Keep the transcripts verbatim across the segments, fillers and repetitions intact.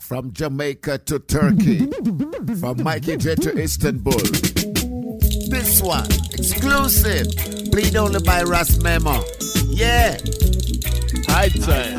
From Jamaica to Turkey. From Mikey J to Istanbul. This one, exclusive. Played only by Ras Memo. Yeah. High time.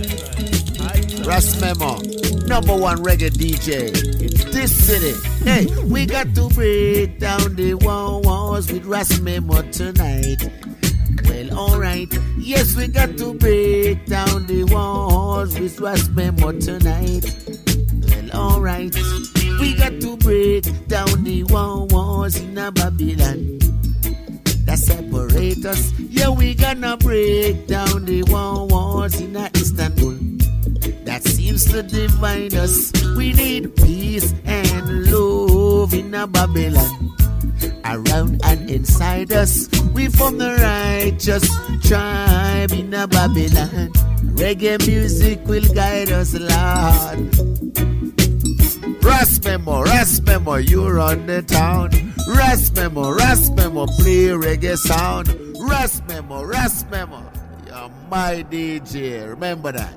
Ras Memo, number one reggae D J in this city. Hey, we got to break down the walls with Ras Memo tonight. Well, alright. Yes, we got to break down the walls with Ras Memo tonight. Well, alright. We got to break down the walls in a Babylon that separate us. Yeah, we gonna break down the walls in a Istanbul that seems to divide us. We need peace and love in a Babylon around and inside us. We from the righteous tribe in a Babylon. Reggae music will guide us, Lord. Ras Memo, Ras Memo, you run the town. Ras Memo, Ras Memo, play reggae sound. Ras Memo, Ras Memo, you're my D J, remember that.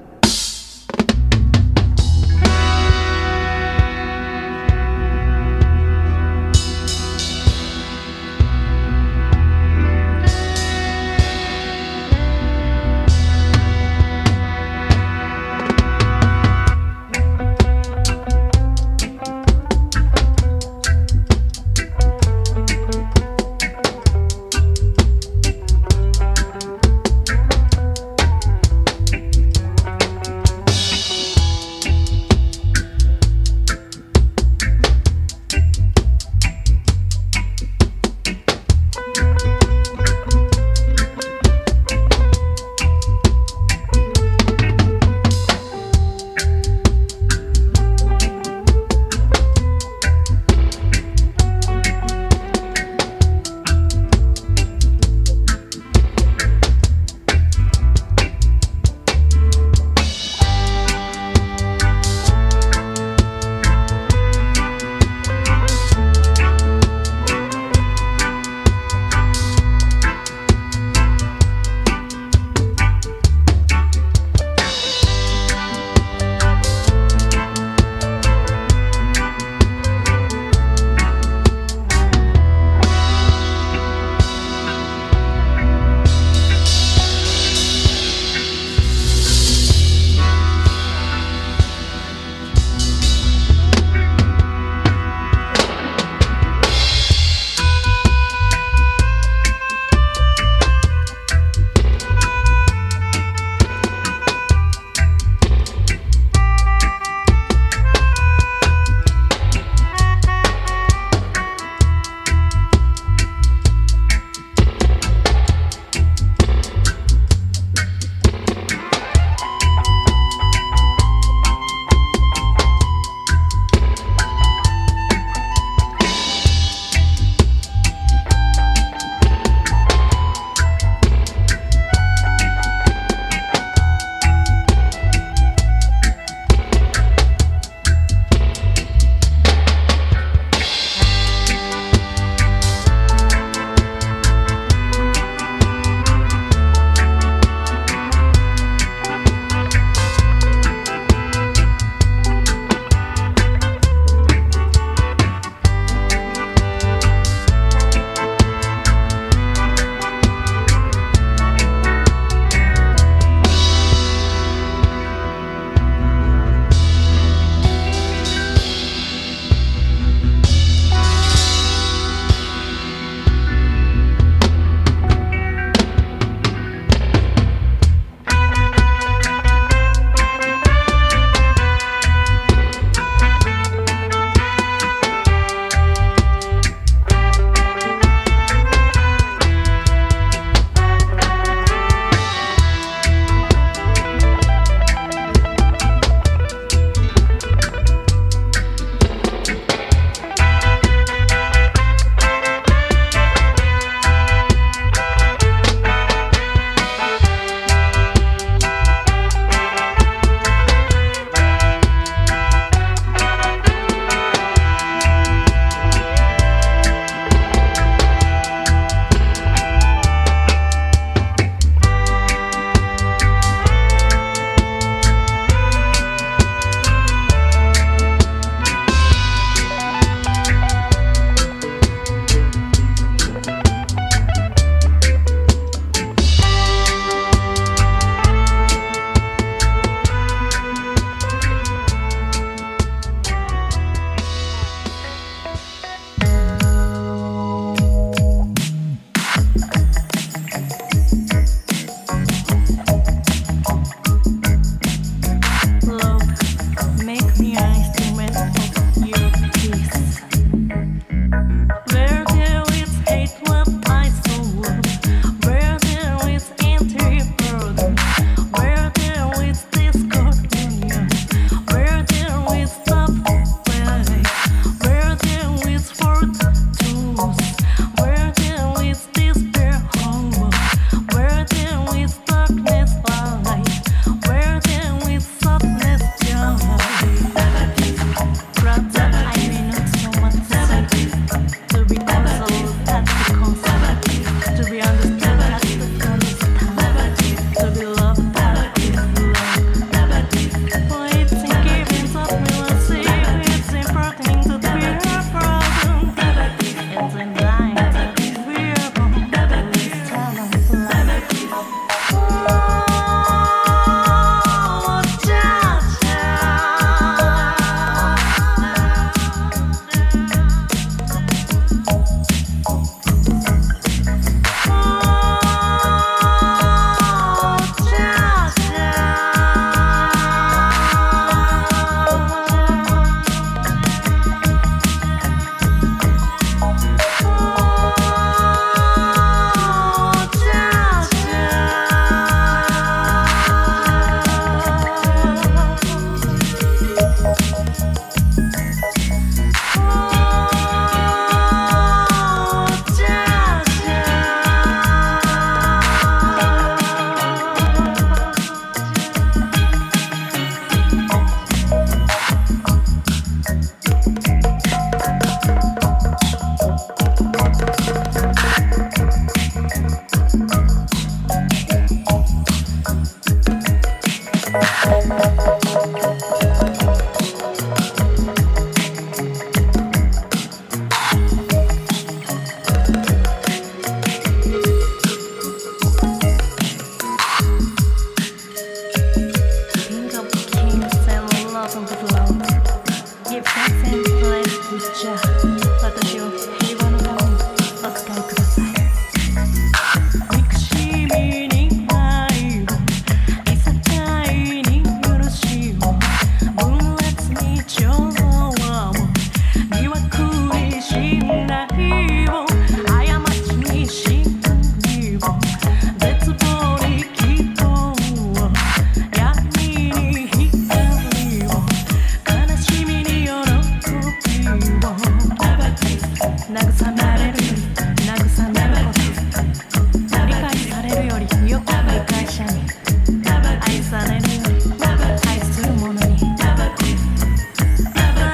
「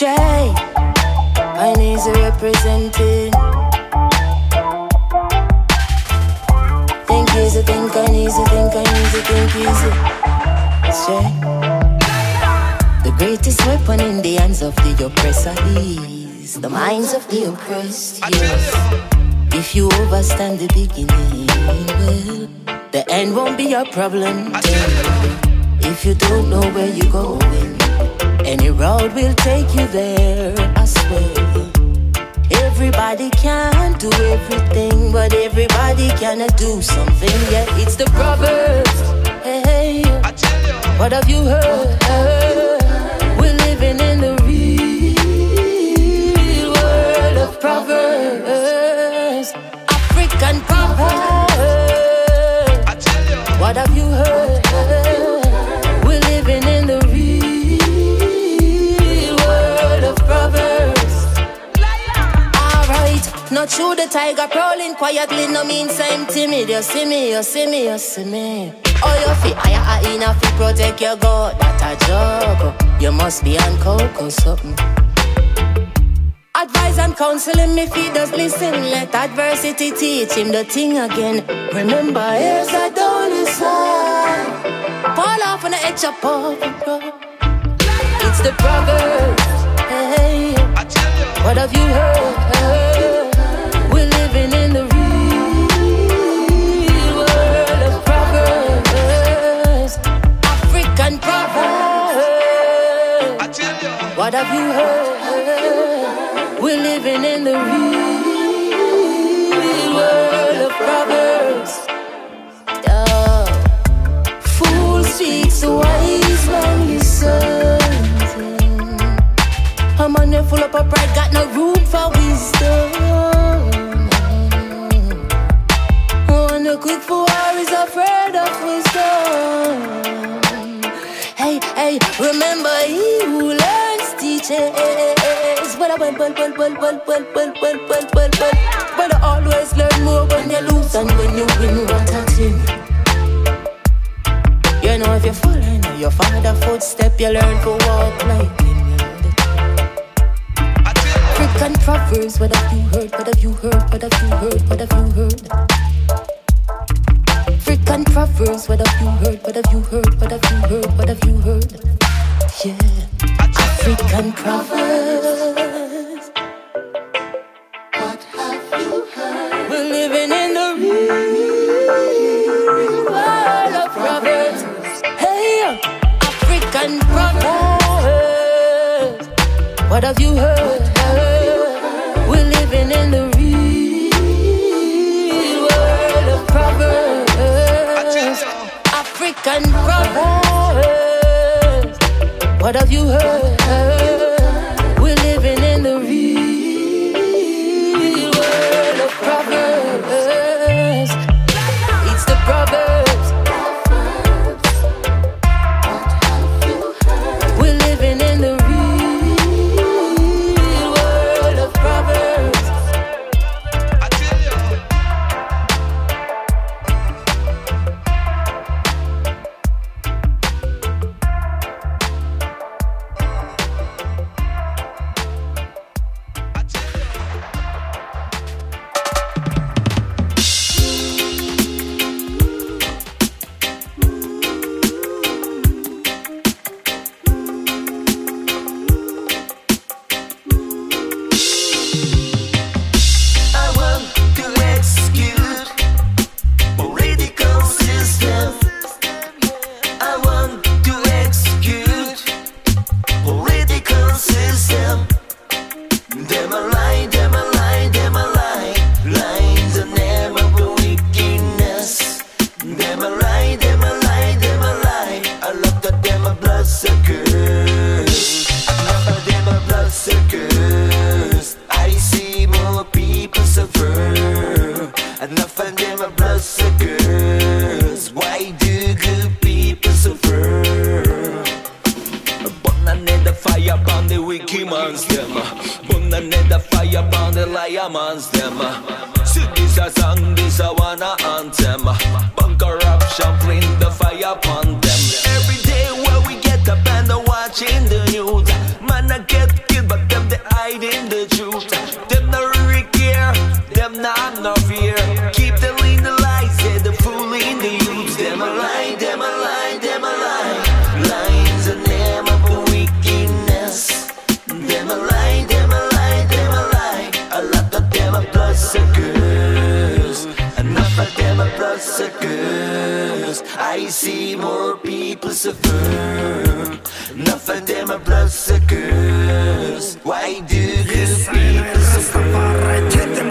Jay, I need to representing. Think easy, think I need to think I need to think easy. It's Jay. The greatest weapon in the hands of the oppressor is the minds of the oppressed. Yes. If you overstand the beginning, well, the end won't be a problem. If you don't know where you're going, any road will take you there, I swear. Everybody can't do everything, but everybody can do something. Yeah, it's the Proverbs. Hey, what have you heard? We're living in the real world of Proverbs. African Proverbs. What have you heard? We're living in the real world of Proverbs. Alright, not true the tiger prowling quietly, no means I'm timid. You see me, you see me, you see me. Oh, you feel I ain't a fit protect your God, that a joke. You must be on coke or something. Advice and counseling, if he does listen, let adversity teach him the thing again. Remember, here's a don't listen. Fall off on the edge of pop. It's the Proverbs. Hey, what have you heard? We're living in the real world of Proverbs. African Proverbs. What have you heard? We're living in the real world of Proverbs. Oh. Fool speaks, the wise man listens. A man full up of pride, got no room for wisdom. One who quick for war is afraid of wisdom. Hey, hey, remember he who learns teaches. But I well, well, well, well, well, well, well, well, well, well, well. But I always learn more when you lose than when you win. What a thing. You know if you fall in your father's footstep, you learn to walk like him. African Proverbs, what have you heard? What have you heard? What have you heard? What have you heard? African Proverbs, what have you heard? What have you heard? What have you heard? What have you heard? Yeah, African Proverbs. What have you heard? We're living in the real world of Proverbs. Hey, African Proverbs. What have you heard? We're living in the real world of Proverbs. African Proverbs. What have you heard? We're living in the real world of Proverbs. It's the Proverbs. We're living in the real world of Proverbs. Every day where we get up and watching the news, man I get killed but see more people suffer. Enough of them are bloodsuckers. Why do good people suffer?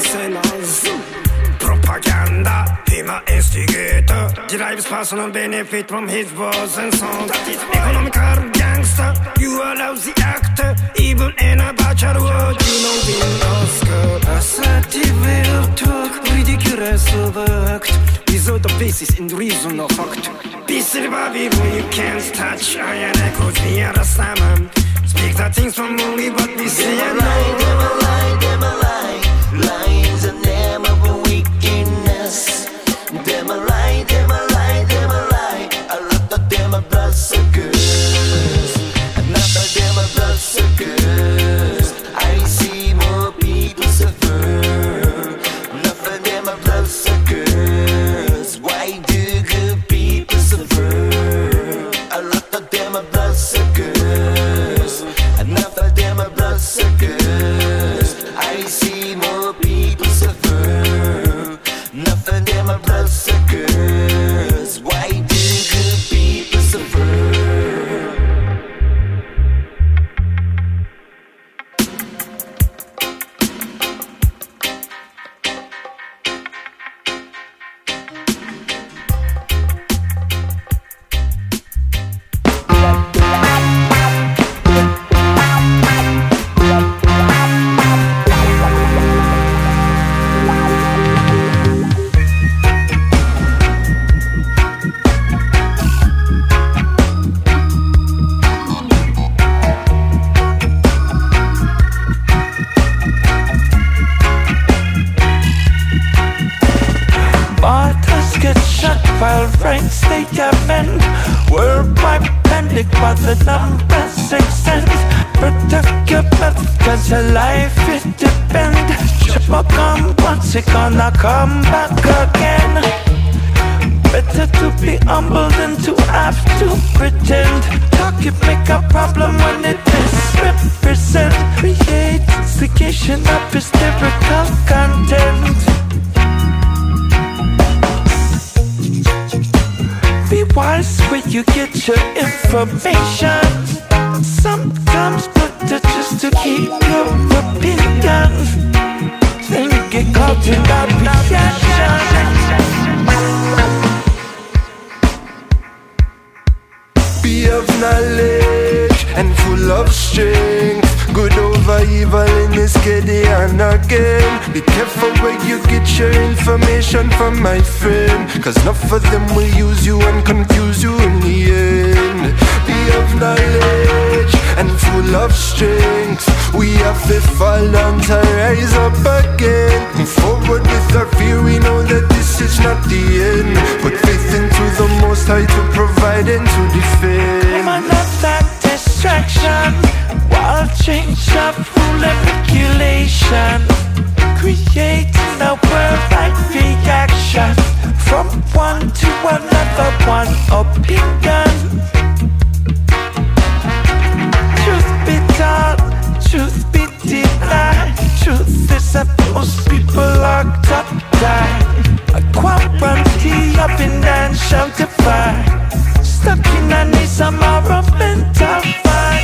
Propaganda, hima instigator. Derives personal benefit from his voice and sound. Economical gangster, you are lousy actor. Even in a bachelor world, you know being Oscar. Assertive way of talk, ridiculous of act. Without the basis in reason or fact. Peace in the body when you can't touch. Iron echoes near the salmon. Speak the things from only what we see and know. Them a lie, them a lie. Lies a name of a wickedness. Them a lie, them a lie, them a lie. A lot of them are bloodsuckers. Enough of them are bloodsuckers. I see more people suffer. Enough of them are bloodsuckers. Why do good people suffer? A lot of them are bloodsuckers. Enough of them are bloodsuckers. I see more people suffer. Enough of them are bloodsuckers. Why do good people suffer? Martyrs get shot while ranks they amend. Worldwide panic while the numbers extend. Protect your breath cause your life it depend. Trouble come once, it gonna come back again. Better to be humble than to have to pretend. Talk it make a problem when it misrepresent. Create instigation of hysterical content. Be wise where you get your information. Sometimes better just to keep your opinion. Then you get caught in that reaction. Be of knowledge and full of strength. Good over evil in this Gideon again. Be careful where you get your information from, my friend. Cause enough of them will use you and confuse you in the end. Be of knowledge and full of strength. We have to fall down to rise up again. Move forward with our fear, we know that this is not the end. Put faith into the Most High to provide and to defend. I'm not that distraction. While change of rule and regulation, creating a worldwide reaction. From one to another, one opinion. Truth be told, truth be denied. Truth is that most people locked up die. A quarantine of financial divide. Stuck in a niche of moral mental fight.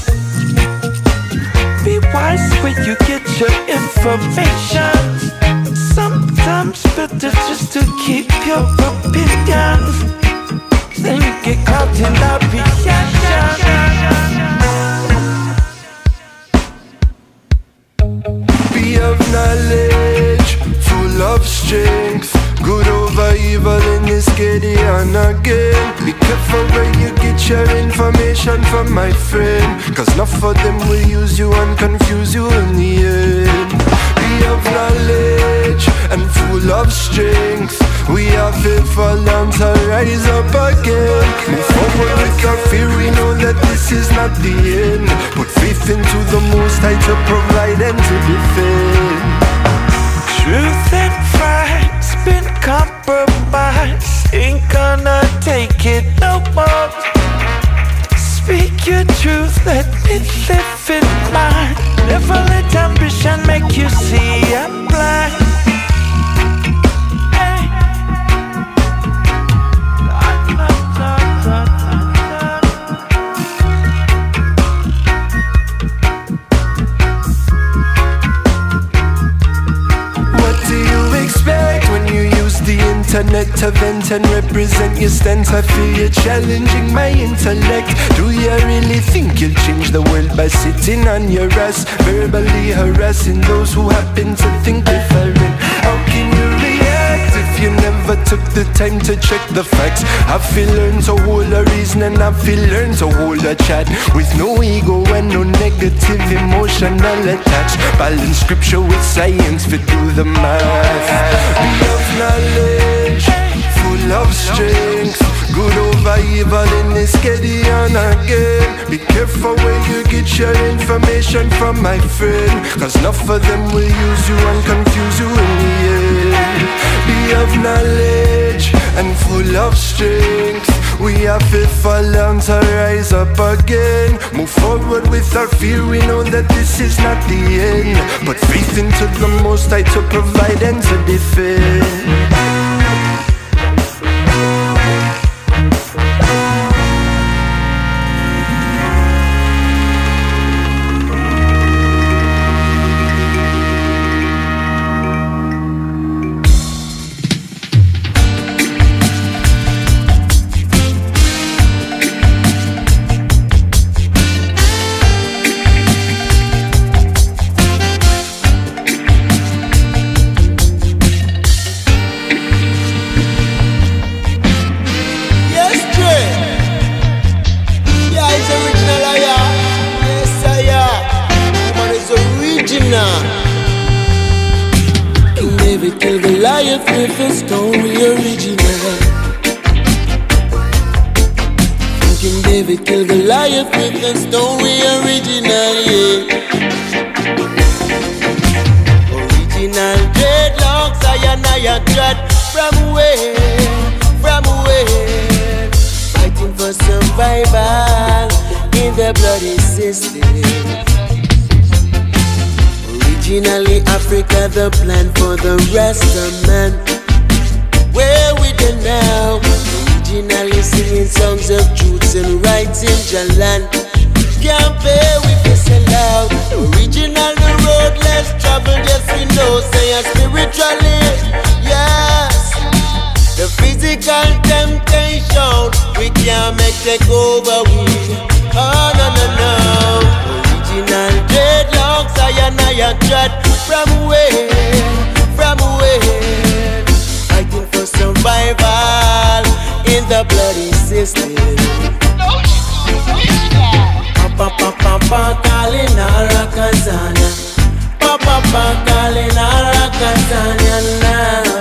Be wise where you get your information. Sometimes better just to keep your opinion. Then you get caught in that reaction. Be of knowledge, full of strength. Good over evil in this Gideon again. Be careful where you get your information from, my friend. Cause enough of them will use you and confuse you in the end. Be of knowledge and full of strength. We have to fall down to rise up again. Move forward with our fear, we know that this is not the end. Put faith into the Most High to provide and to defend. Truth and facts been compromised. Ain't gonna take it no more. Speak your truth, let me live in mine. Never let ambition make you see I'm blind. Hey. I'm not internet to vent and represent your stance. I feel you're challenging my intellect. Do you really think you'll change the world by sitting on your ass, verbally harassing those who happen to think different? How can you react if you never took the time to check the facts? I feel learn to hold a reason and I feel learn to hold a chat with no ego and no negative emotional attach. Balance scripture with science for do the math. Be of knowledge, full of strength, good over evil in this Gideon again. Be careful where you get your information from, my friend, cause enough of them will use you and confuse you in the end. Be of knowledge and full of strength. We have to fall down to rise up again. Move forward with our fear, we know that this is not the end. Put faith into the Most High to provide and to defend. With a story original. King David killed Goliath with a story original, yeah. Original dreadlocks, I and I dread from where, from where, fighting for survival in the bloody system. Originally Africa, the plan for the Rasta man. Where we done now? Originally singing songs of truths and rights in Jalan. Can't bear with this aloud. Original the road less traveled, yes we know. Say a spiritually, yes. The physical temptation we can't make take over we. Oh no no no. Original dreadlocks, I and I dread from where, from where, fighting for survival in the bloody system. Papa papa papa calling Arakazania, papa papa calling Arakazania now,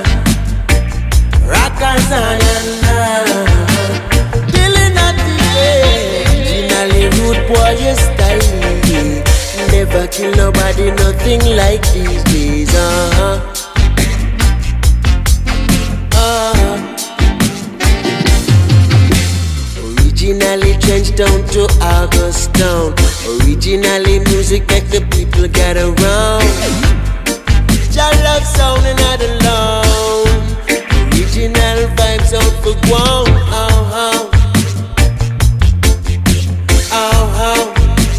Rakazania now. Killing at the day, originally rude boy style. Never kill nobody, nothing like these days, uh-huh. Uh-huh. Originally trenched down to August Town. Originally music make the people get around. Jah love sound and not alone. Original vibes out for ground, uh-huh. Uh-huh.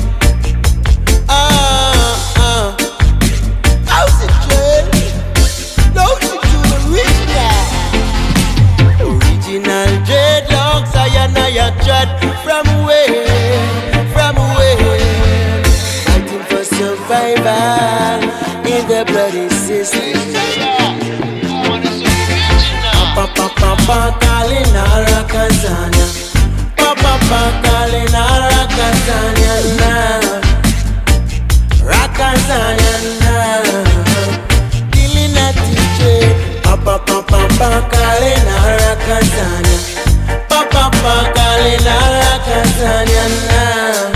From where, from where, fighting for survival in the bloody system. Papa papa calling Arakazania, papa papa calling Arakazania now, Rakazania now, killing a D J. Papa papa calling Arakazania. Papa calling Arakazania now,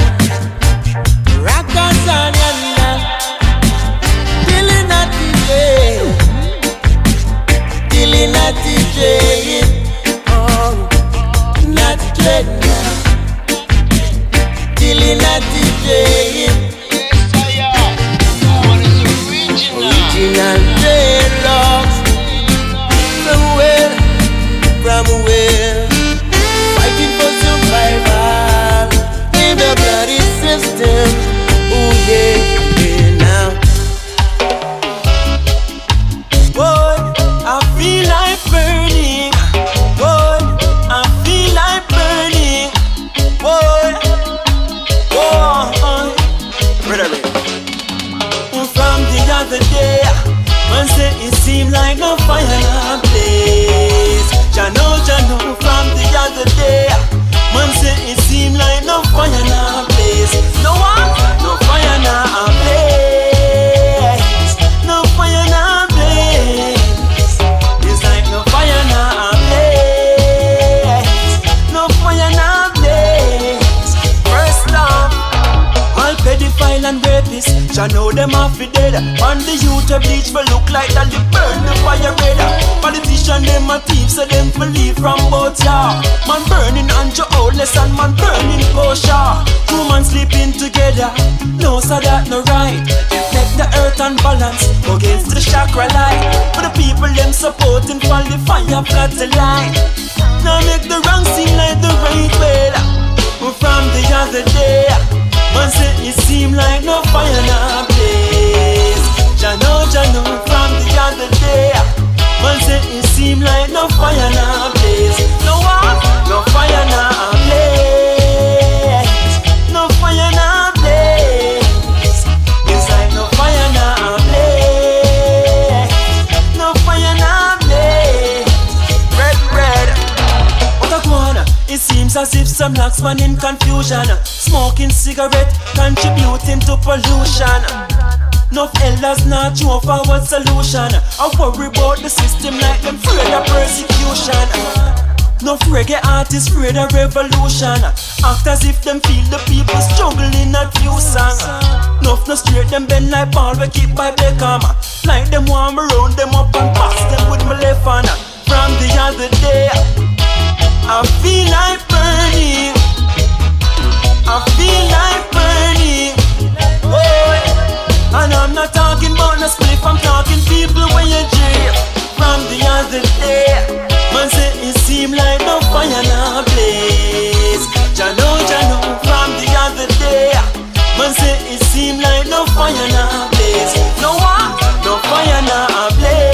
Rakazania now, killing a D J, killing a D J, oh, not dread now, killing a D J. Original dreadlocks, from where, from where, fighting seem like no fire in a place. Jah know, Jah know from the other day. Man say it seem like no fire in a place. No one, no fire in a place. No fire in a place. It's like no fire in a place. No fire in a place. First love, all pedophile and rapists, Jah know them off the dead. On the youth a bleach for look like that they burn the fire red. Politician them a thief, so them for leave from both ya. Man burning Andrew Outless and man burning Kosha. Two man sleeping together, no so that no right. Make the earth unbalance against the chakra light. For the people them supporting for the fire flat the line. Now make the wrong seem like the right way. From the other day, man say it seem like no fire in a place. Jah know, Jah know from the other day. Man say it seem like no fire in a place. No one, no fire in a place. No fire in a place. It's like no fire in a place. No fire in a place. Red, red. What a corner. It seems as if some lax man in confusion, smoking cigarette, contributing to pollution. Enough elders not sure for what solution. I worry about the system like them afraid of persecution. Enough reggae artists afraid of revolution. Act as if them feel the people struggling at few song. Enough no straight them bend like ball we keep by Beckham. Like them want me round them up and pass them with my left hand. From the other day, I feel like burning. I feel like burning. Oh, and I'm not talking about no spliff, I'm talking people when you dream. From the other day, man say it seem like no fire in a place. Jah know, Jah know from the other day. Man say it seem like no fire in a place. No one, no fire in a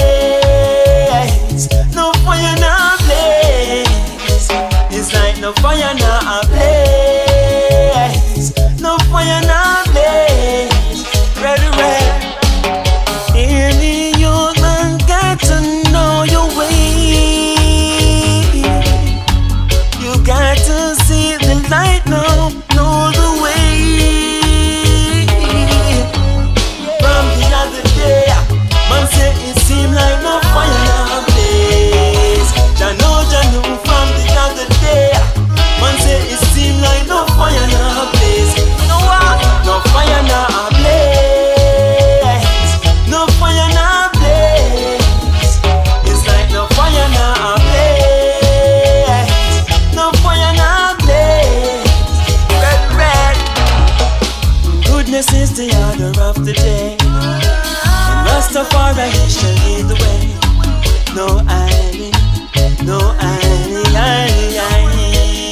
place. No fire in a place. It's like no fire in a place. No fire in a place. Red, red. Hear me, young man, got to know your way. You got to see the light now, know the way. From the other day, man say it seem like no fire in a place. Jah know, Jah know from the other day. Man say it seem like no fire in a place. No one, no fire in a place. No fire in a place. It's like no fire in a place. No fire in a place. Red, red. Goodness is the order of the day. And Rastafari shall lead the way. No irony, no irony, irony, irony.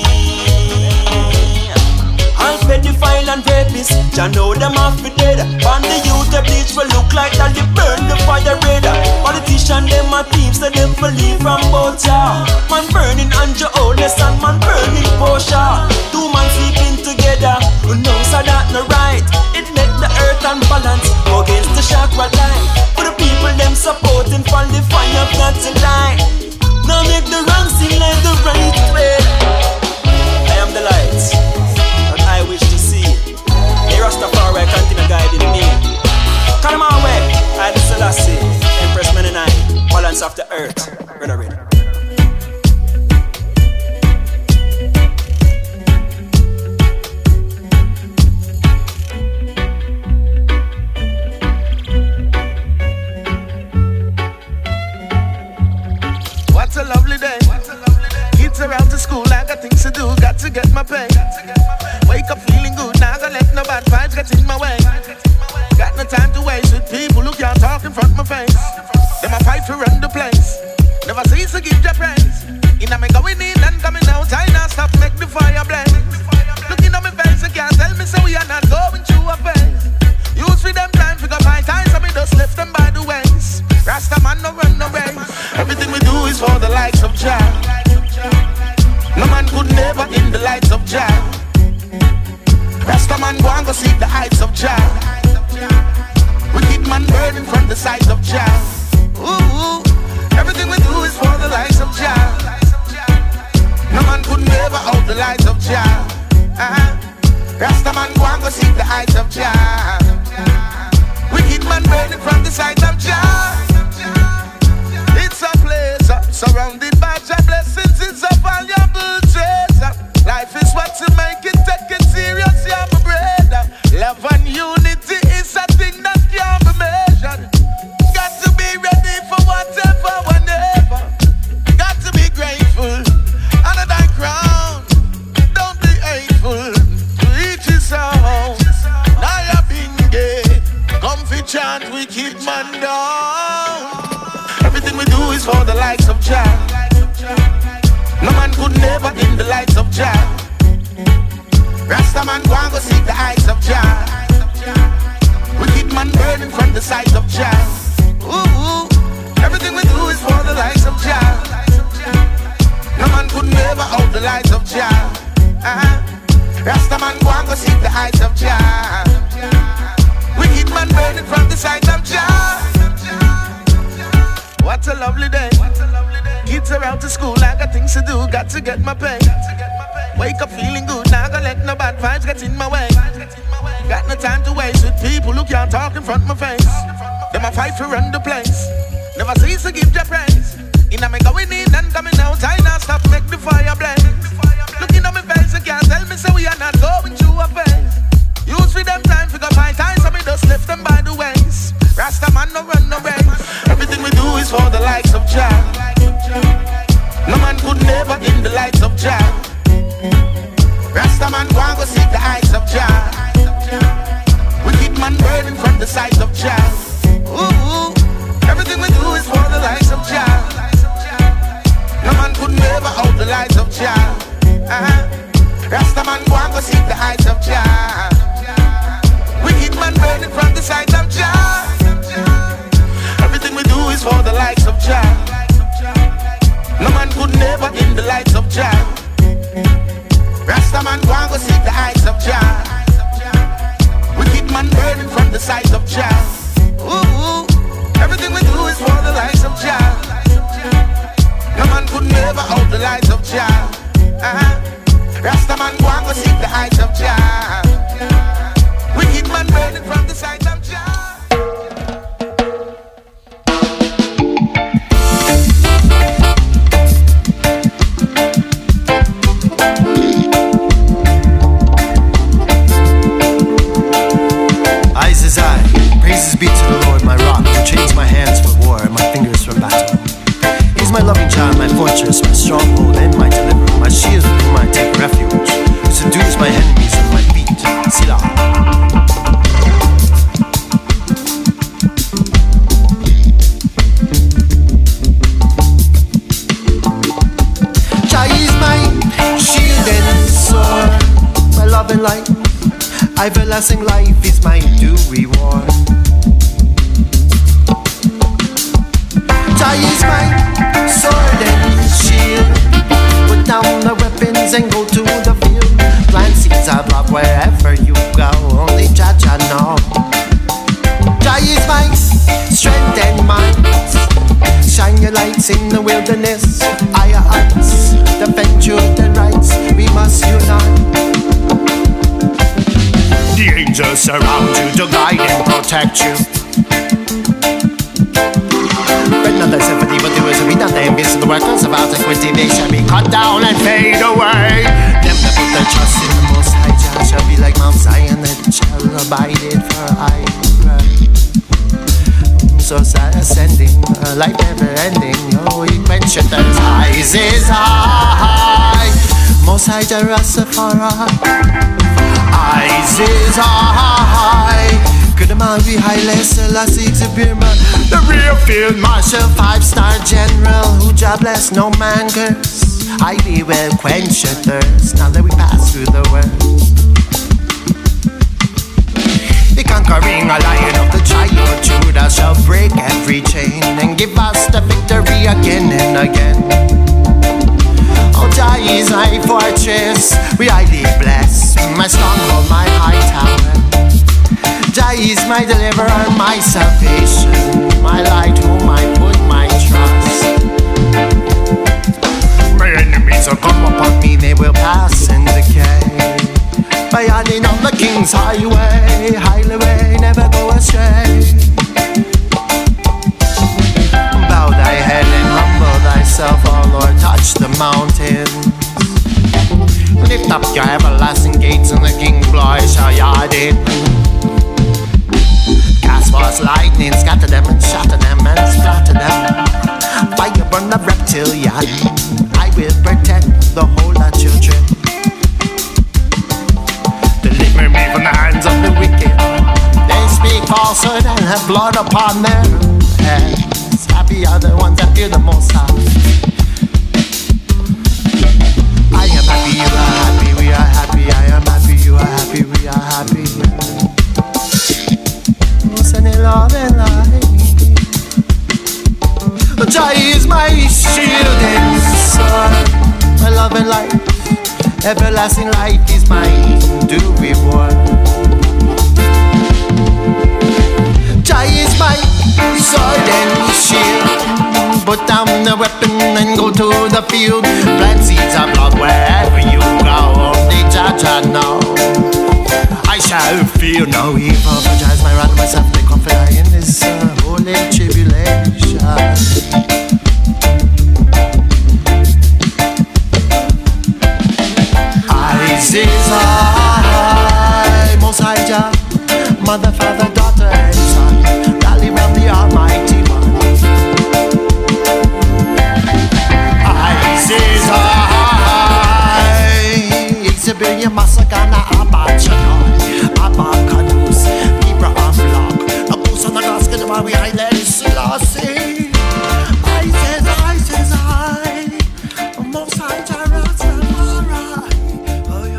All pedophile and rapists, Jah know them off the dead. On the youth the bleach will look like that they burn the fire red. Politician them a thieves, so them for leave from both ya. Man burning Andrew Outless and man burning Kosha. Two man sleeping together, who knows how that no right. It make the earth unbalance against the chakra line. For the people them supporting for the fire not to lie. Now make the wrong seem like the right way. I am the light that I wish to see. The Rastafari continue guiding me. Come on way, I the Selassie, Empress Menenai, balance of the earth. Ready, ready. What a lovely day. Kids are out to school, I got things to do, got to get my pay. Wake up feeling good, now I gotta let no bad vibes get in my way. Got no time to waste with people who can't talk in front of my face. Them a fight to run the place, never cease to give your praise. Inna me going in and coming out, I not stop, make the fire blaze. Looking at my face, you can't tell me so we are not going through a phase. Use for them time, figure my time, so me just left them by the ways. Rasta man no run no race. Everything we do is for the likes of Jah. No man could never in the lights of Jah. Rasta man go and go seek the heights of Jah. Wicked man burning from the sight of Jah. Ooh, ooh. Everything we do is for the likes of Jah. No man could never out the lights of Jah. Uh-huh. Rasta man go and go seek the heights of Jah. Wicked man burning from the sight of Jah. It's a place uh, surrounded by Jah blessings. It's a valuable treasure. Life is what to make it, take it serious, yeah, my brother. Love and unity is a thing that can't be measured. Got to be ready for whatever, whenever. Got to be grateful, honor thy crown. Don't be hateful, to each his own. Naya Binge, comfy chant, we keep man down. Everything we do is for the likes of Jah. No man could never dim the lights of Jah. Rasta man go and go seek the eyes of Jah. Wicked man burning from the sight of Jah. Ooh, everything we do is for the likes of Jah. No man could never out the lights of Jah. Uh-huh. Rasta man go and go seek the eyes of Jah. Wicked man burning from the sight of Jah. What a lovely day. Kids are out to school, I got things to do, got to get my pay. Wake up feeling good, now gonna let no bad vibes get in my way. Got no time to waste with people who can't talk in front of my face. Them a fight to run the place, never cease to give your praise. Inna me going in and coming out, I not stop, make the fire blaze. Looking at my face, you can't tell me so we are not going through a phase. Use for them time, figure my time, so me just left them by the ways. Rasta man no run no race. Everything we do is for the likes of Jah. No man could never dim the lights of Jah. Rasta man go and go seek the eyes of Jah. Wicked man burning from the sight of Jah. Ooh, everything we do is for the likes of Jah. No man could never out the lights of Jah. Uh-huh. Rasta man go and go seek the eyes of Jah. Wicked man burning from the sight of Jah. Everything we do is for the likes of Jah. No man could never dim the lights of Jah. Rasta man go and go seek the eyes of Jah. Wicked man burning from the sight of Jah. Ooh, everything we do is for the likes of Jah. No man could never out the lights of Jah. Uh-huh. Rasta man go and go seek the eyes of Jah. Wicked man burning from the sight of Jah. Praises be to the Lord, my rock, who trains my hands for war and my fingers for battle. He's my loving child, my fortress, my stronghold, and my deliverer, my shield in whom I take refuge, who subdues my enemies with my feet. Selah. Jah is my shield and sword, my love and light. Everlasting life is my due reward. Jah is my sword and shield. Put down the weapons and go to the field. Plant seeds of love wherever you go. Only Jah Jah know. Jah is my strength and might. Shine your lights in the wilderness. Higher heights, defend truth and rights. We must unite. The angels surround you to guide and protect you. But not as if evil doers will be done. They envious of the workers of antiquity. They shall be cut down and fade away. Them that put their trust in the Most High Jah shall be like Mount Zion that shall abide it for I pray. So ascending, life never ending. Oh, you quench your thirst. Eyes is high. Most High Jah Rastafari. Eyes is high. Could the man be Haile Selassie Zebirma? The real field marshal, five-star general, who Jah bless, no man curse. I be will quench your thirst. Now let we pass through the world. The conquering lion of the tribe of Judah shall break every chain and give us the victory again and again. Oh, Jah is my fortress, we highly blessed, my stronghold, my high tower. Jah is my deliverer, my salvation, my light, whom I put my trust. winds will come upon me, they will pass and decay. Bayani on the King's Highway, highway, never go astray. Bow thy head and humble thyself, O Lord, touch the mountains. Lift up your everlasting gates and the King glory shall yard in. Cast forth lightning, scatter them and shatter them and splatter them. Fire burn the reptilian, I will protect the whole of children. Deliver me from the hands of the wicked. They speak falsehood and have blood upon their heads. Happy are the ones that fear the Most High. I am happy, you are happy, we are happy. I am happy, you are happy, we are happy. Send it love and light. Joy is my shield and sword. My love and life, everlasting life is mine to reward. Joy is my sword and shield. Put down the weapon and go to the field. Plant seeds of love wherever you go. Only Jah Jah know. I shall fear no evil, for Jah is my rod, myself may comfort I in this uh, holy tribulation. Eyes is I, Most High Jah, Mother, Father, Daughter, and Son, rally round the Almighty One. Eyes is I, Exhibition Masakana Abachanoy, Abacadus, Libra Block, the Goose on the Gasket of our Island Selassie. I says, I says, I, Most High Jarrah, Samara. Oh, yo.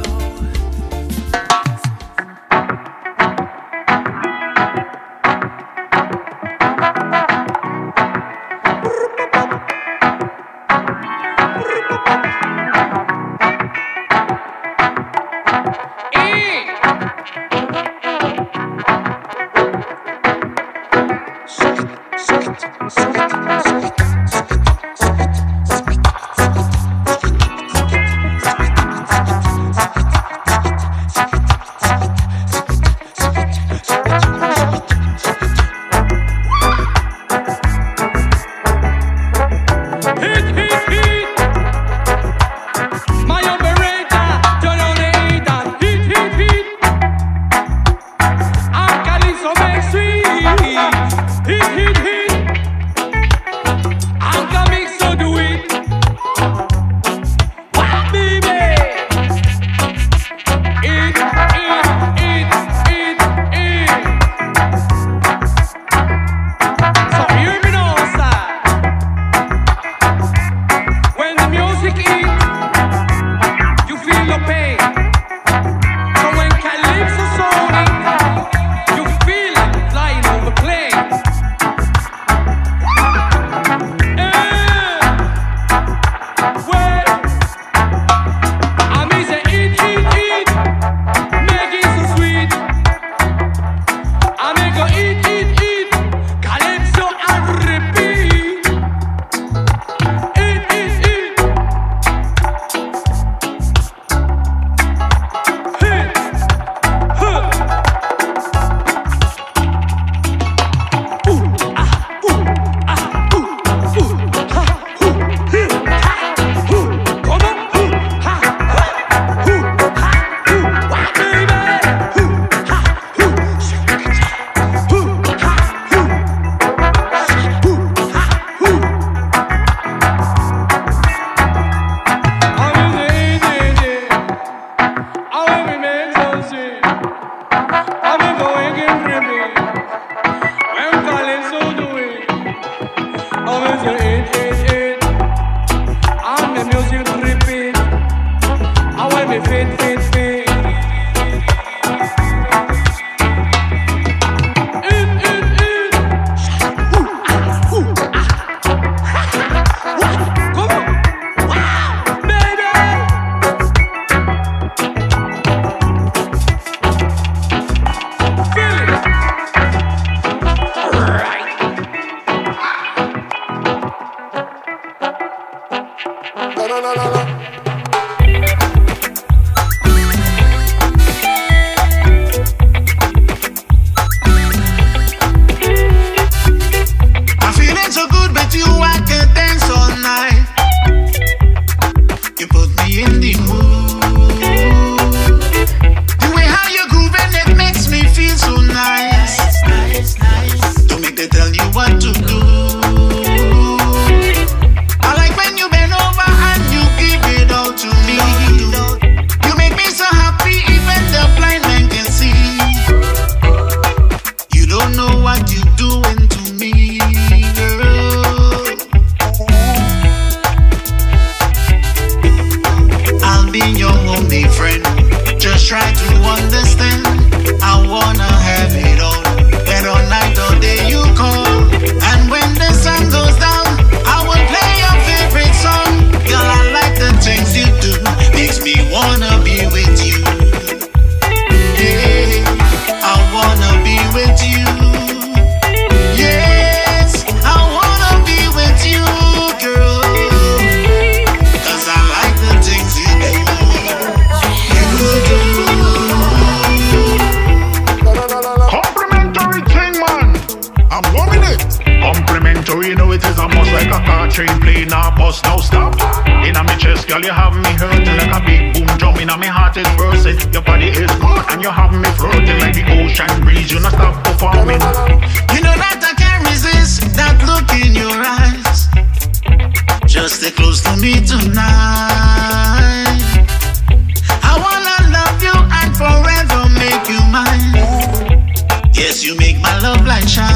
a car train plane or bus, no stop. Inna me chest, girl, you have me hurting like a big boom drum. Inna me heart is bursting. Your body is good and you have me floating like the ocean breeze. You not stop performing. You know that I can't resist that look in your eyes. Just stay close to me tonight. I wanna love you and forever make you mine. Yes, you make my love light shine.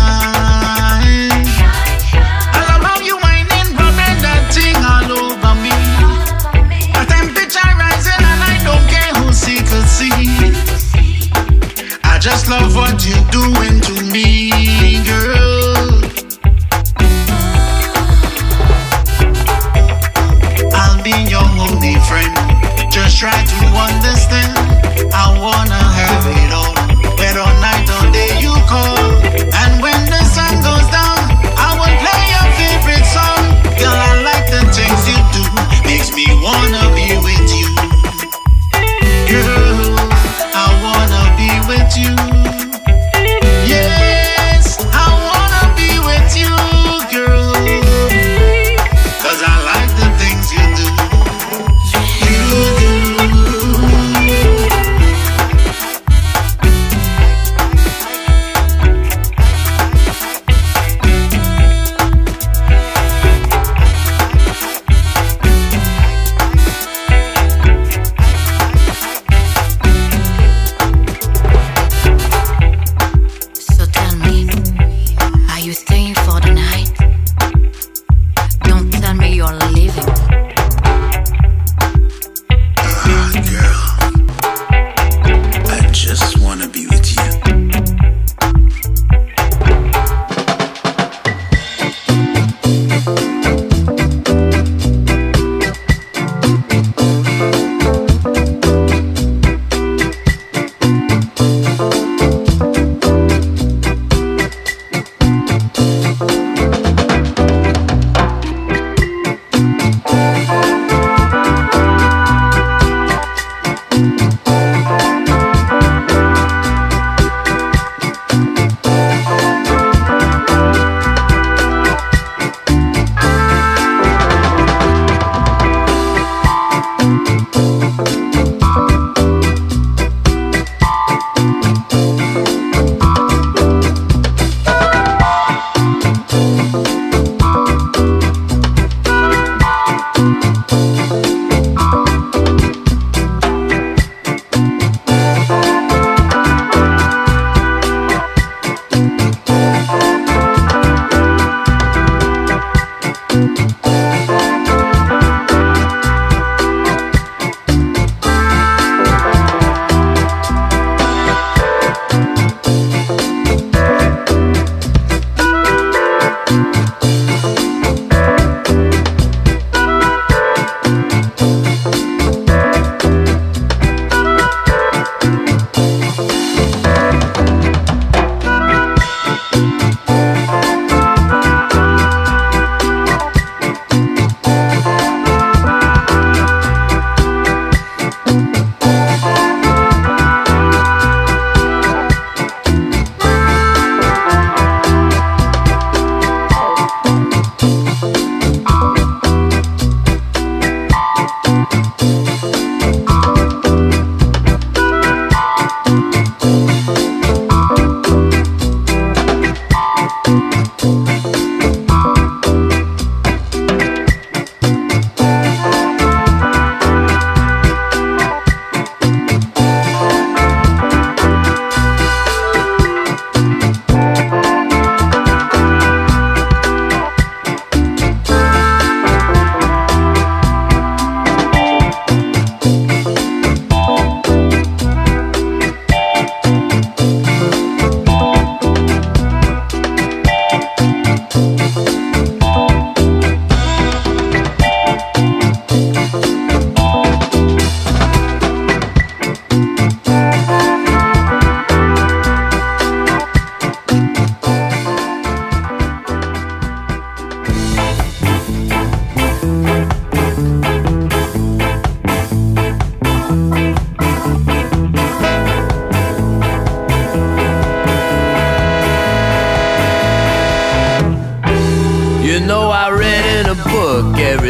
I love how you whining, rubbing that thing all over me. The temperature rising and I don't care who see could see. I just love what you're doing to me, girl. I'll be your only friend. Just try to understand. I wanna have it all. Where all night, all day you call. And when the sun goes down, I will play your favorite song. Girl, I like the things you do. Makes me wanna be with you. Girl, I wanna be with you. Yes, I wanna be with you, girl. Cause I like the things you do. You do. So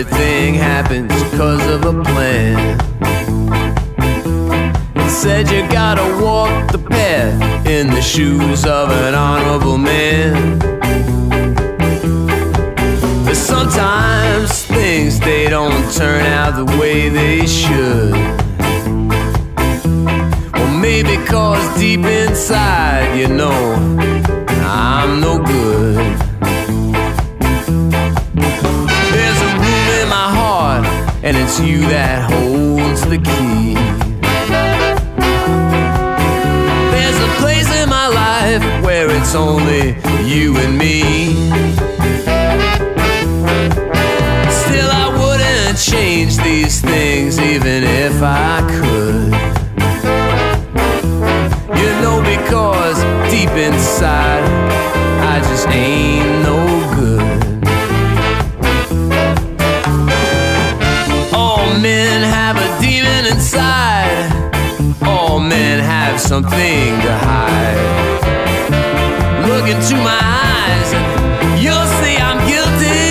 everything happens because of a plan. It said you gotta walk the path in the shoes of an honorable man. But sometimes things, they don't turn out the way they should. Well, maybe cause deep inside, you know, I'm no good. There's a room in my heart, and it's you that holds the key. There's a place in my life where it's only you and me. Still, I wouldn't change these things even if I could. You know, because deep inside I just ain't no good. All men have a demon inside. All men have something to hide. Look into my eyes and you'll see I'm guilty.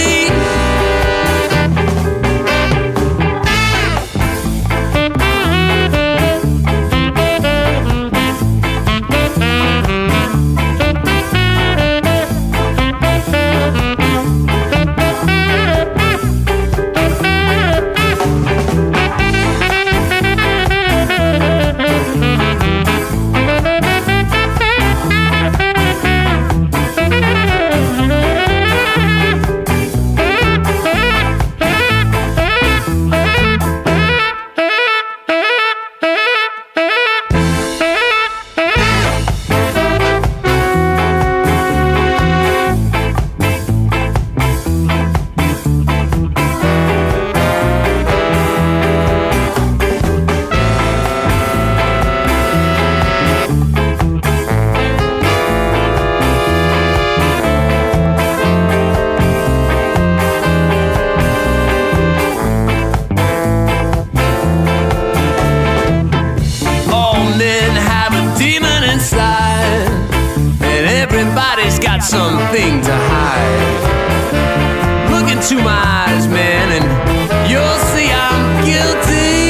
Something to hide. Look into my eyes, man, and you'll see I'm guilty.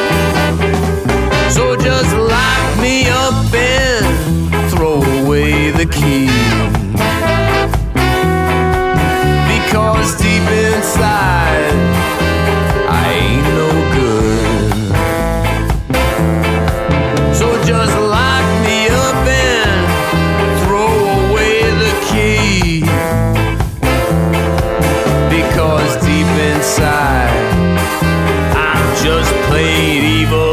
So just lock me up and throw away the key. Because deep inside I ain't no good. So just lock me up and throw away the key. Because deep inside I'm just plain evil.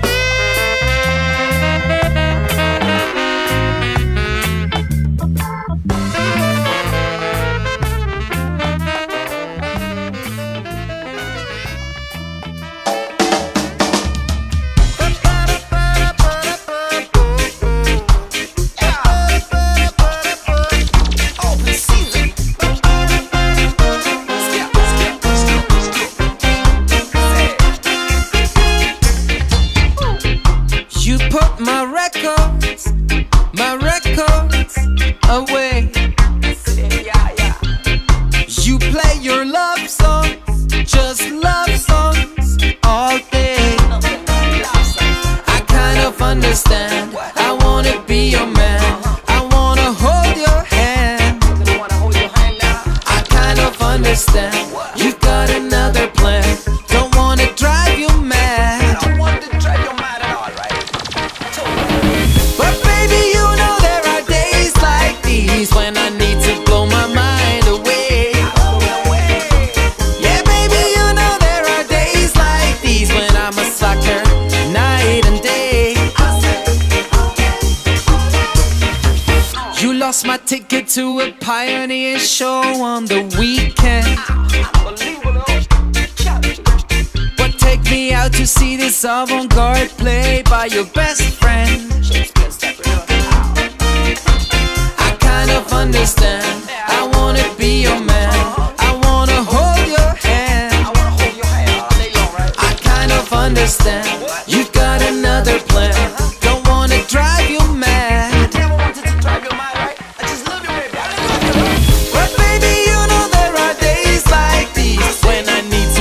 To a pioneer show on the weekend. But take me out to see this avant-garde play by your best friend. I kind of understand. I wanna be your man. I wanna hold your hand. I kind of understand. You've got another plan. Don't wanna drive you mad. But baby, you know there are days like these when I need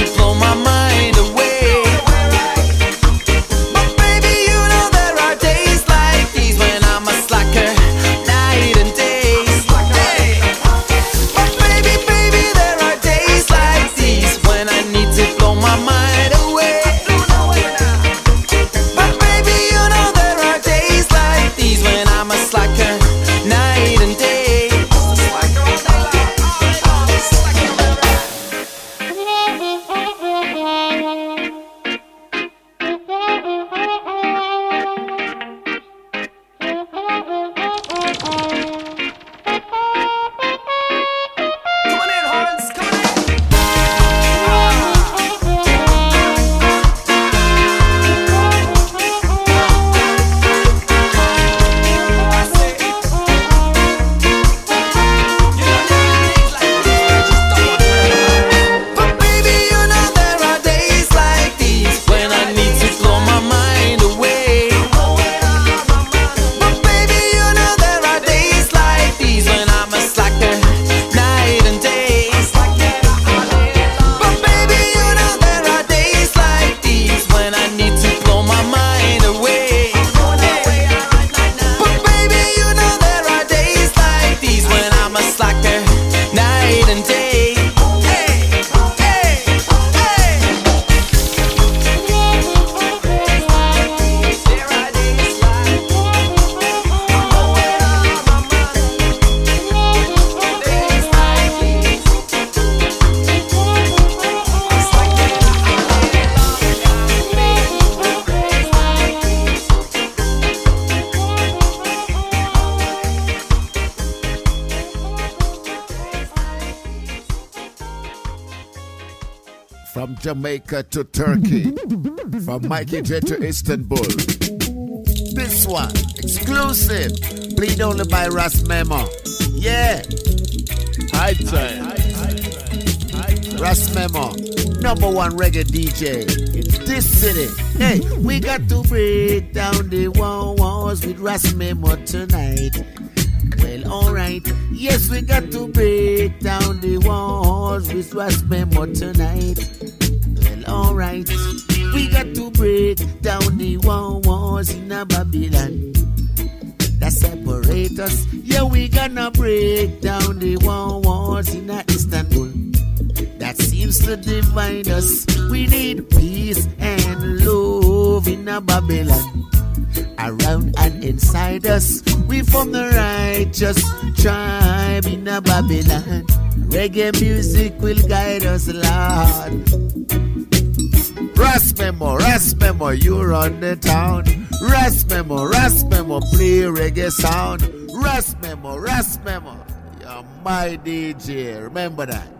From Jamaica to Turkey, from Mikey J to Istanbul. This one, exclusive, played only by Ras Memo. Yeah. High time. Ras Memo, number one reggae D J in this city. Hey, we got to break down the walls with Ras Memo tonight. Well, alright, yes, we got to break down the walls with Ras Memo tonight. Well, alright, we got to break down the walls in a Babylon that separate us. Yeah, we gonna break down the walls in a Istanbul that seems to divide us. We need peace and love in a Babylon around and inside us. We from the righteous tribe in a Babylon. Reggae music will guide us, Lord. Ras Memo, Ras Memo, you run the town. Ras Memo, Ras Memo, play reggae sound. Ras Memo, Ras Memo, you're my D J, remember that.